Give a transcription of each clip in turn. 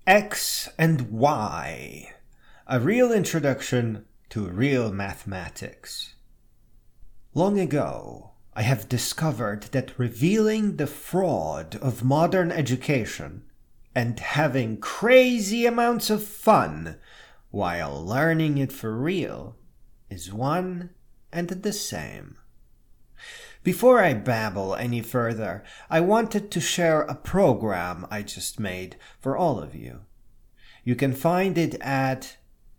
X and Y, a real introduction to real mathematics. Long ago, I have discovered that revealing the fraud of modern education and having crazy amounts of fun while learning it for real is one and the same. Before I babble any further, I wanted to share a program I just made for all of you. You can find it at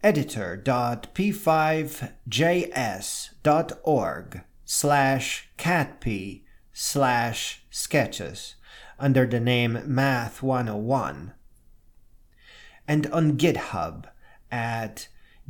editor.p5js.org/catp/sketches under the name Math 101, and on GitHub at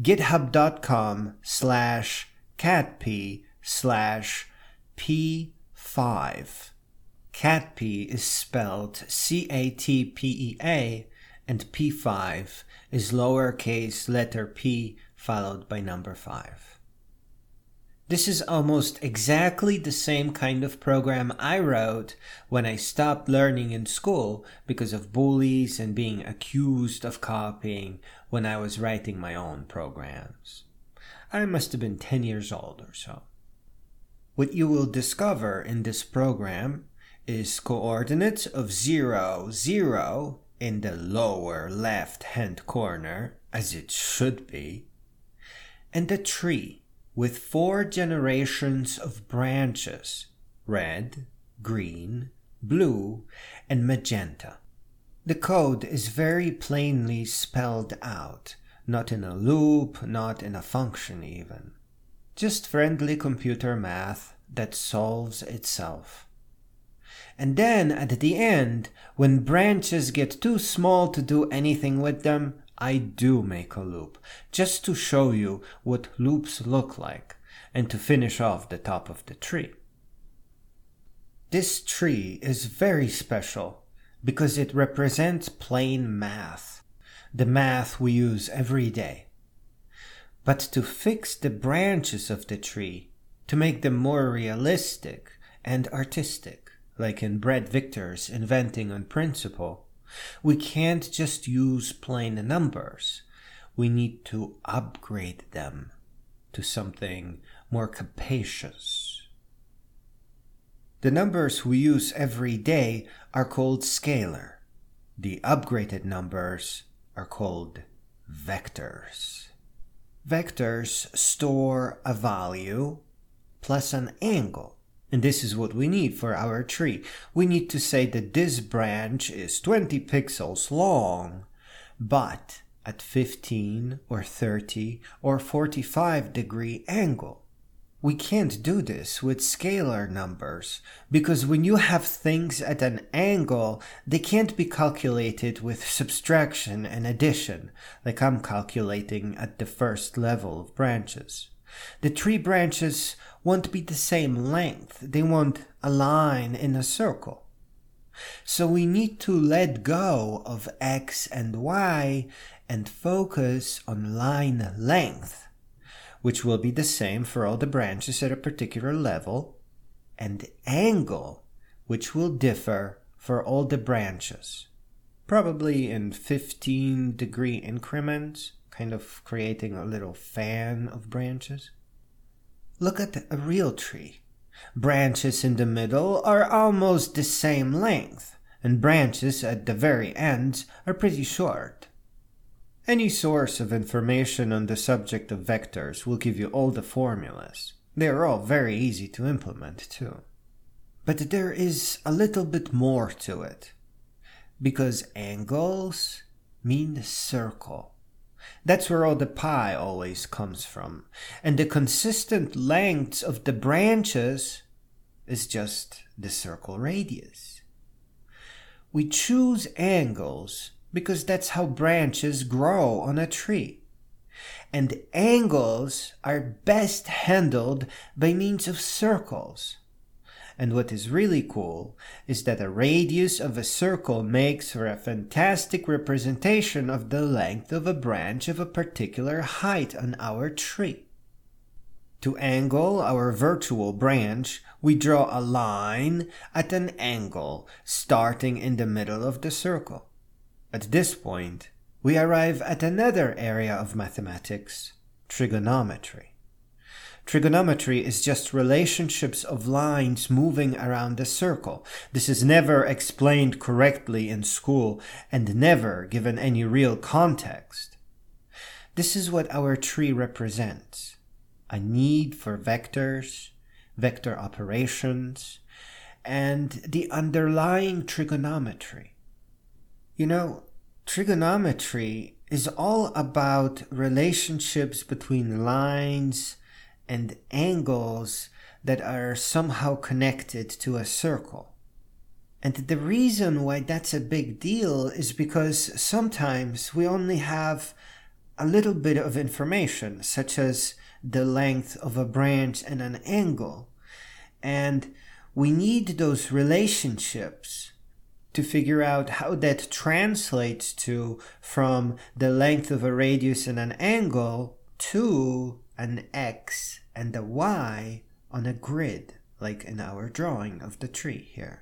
github.com/catp/P5. CatP is spelled CATPEA, and P5 is lowercase letter p followed by number 5. This is almost exactly the same kind of program I wrote when I stopped learning in school because of bullies and being accused of copying when I was writing my own programs. I must have been 10 years old or so. What you will discover in this program is coordinates of 0, 0 in the lower left-hand corner, as it should be, and a tree with 4 generations of branches, red, green, blue, and magenta. The code is very plainly spelled out, not in a loop, not in a function even. Just friendly computer math that solves itself. And then at the end, when branches get too small to do anything with them, I do make a loop, just to show you what loops look like, and to finish off the top of the tree. This tree is very special, because it represents plain math, the math we use every day. But to fix the branches of the tree, to make them more realistic and artistic, like in Brett Victor's Inventing on Principle, we can't just use plain numbers. We need to upgrade them to something more capacious. The numbers we use every day are called scalar. The upgraded numbers are called vectors. Vectors store a value plus an angle. And this is what we need for our tree. We need to say that this branch is 20 pixels long, but at 15 or 30 or 45 degree angle. We can't do this with scalar numbers, because when you have things at an angle, they can't be calculated with subtraction and addition, like I'm calculating at the first level of branches. The tree branches won't be the same length. They won't align in a circle. So we need to let go of X and Y and focus on line length, which will be the same for all the branches at a particular level, and angle, which will differ for all the branches, probably in 15-degree increments, kind of creating a little fan of branches. Look at a real tree. Branches in the middle are almost the same length, and branches at the very ends are pretty short. Any source of information on the subject of vectors will give you all the formulas. They are all very easy to implement too. But there is a little bit more to it, because angles mean circle. That's where all the pi always comes from. And the consistent lengths of the branches is just the circle radius. We choose angles because that's how branches grow on a tree. And angles are best handled by means of circles. And what is really cool is that a radius of a circle makes for a fantastic representation of the length of a branch of a particular height on our tree. To angle our virtual branch, we draw a line at an angle starting in the middle of the circle. At this point, we arrive at another area of mathematics, trigonometry. Trigonometry is just relationships of lines moving around a circle. This is never explained correctly in school and never given any real context. This is what our tree represents: a need for vectors, vector operations, and the underlying trigonometry. You know, trigonometry is all about relationships between lines and angles that are somehow connected to a circle. And the reason why that's a big deal is because sometimes we only have a little bit of information, such as the length of a branch and an angle. And we need those relationships to figure out how that translates to from the length of a radius and an angle to an X and a Y on a grid, like in our drawing of the tree here.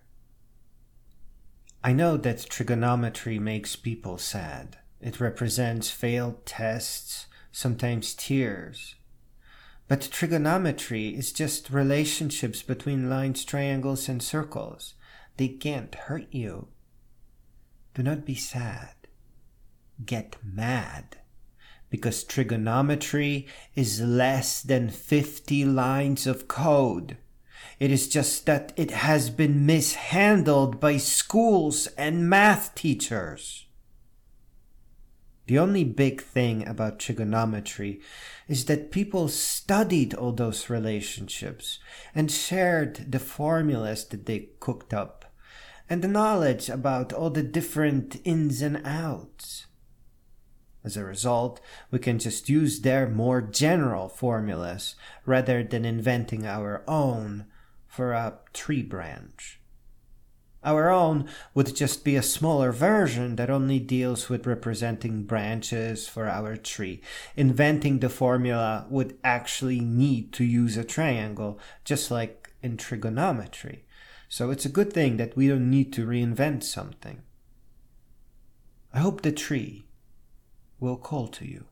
I know that trigonometry makes people sad. It represents failed tests, sometimes tears. But trigonometry is just relationships between lines, triangles, and circles. They can't hurt you. Do not be sad. Get mad. Because trigonometry is less than 50 lines of code. It is just that it has been mishandled by schools and math teachers. The only big thing about trigonometry is that people studied all those relationships and shared the formulas that they cooked up and the knowledge about all the different ins and outs. As a result, we can just use their more general formulas rather than inventing our own for a tree branch. Our own would just be a smaller version that only deals with representing branches for our tree. Inventing the formula would actually need to use a triangle, just like in trigonometry. So it's a good thing that we don't need to reinvent something. I hope the tree will call to you.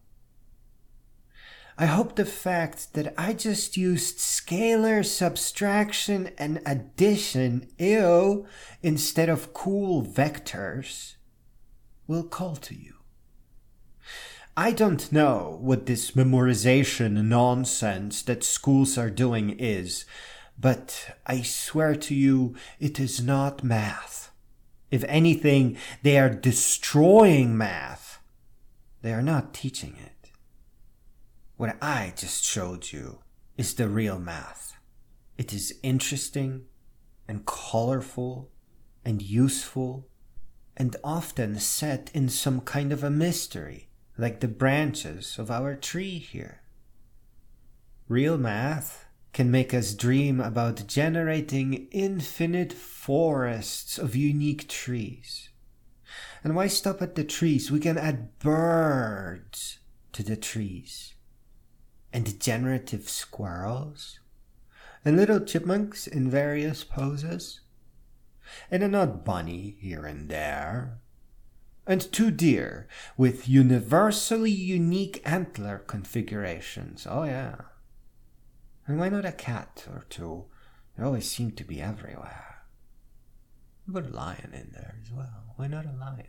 I hope the fact that I just used scalar subtraction and addition, instead of cool vectors, will call to you. I don't know what this memorization nonsense that schools are doing is, but I swear to you, it is not math. If anything, they are destroying math. They are not teaching it. What I just showed you is the real math. It is interesting and colorful and useful and often set in some kind of a mystery, like the branches of our tree here. Real math can make us dream about generating infinite forests of unique trees. And why stop at the trees? We can add birds to the trees, and generative squirrels, and little chipmunks in various poses, and an odd bunny here and there, and 2 deer with universally unique antler configurations. Oh yeah. And why not a cat or 2? They always seem to be everywhere. Put a lion in there as well. Why not a lion?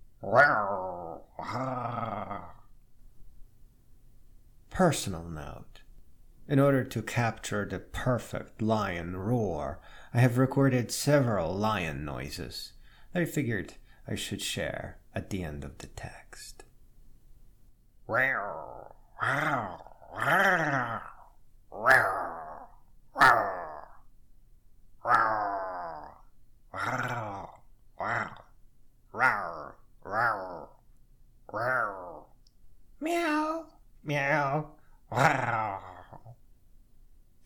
Personal note. In order to capture the perfect lion roar, I have recorded several lion noises that I figured I should share at the end of the text. Meow, meow,